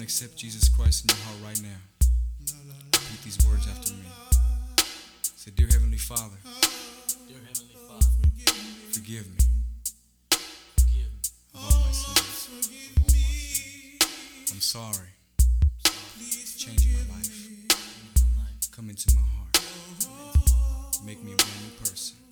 accept Jesus Christ in your heart right now, repeat these words after me. Say, Dear Heavenly Father, forgive me of all my sins. I'm sorry. Change my life. Come into my heart. Make me a brand new person.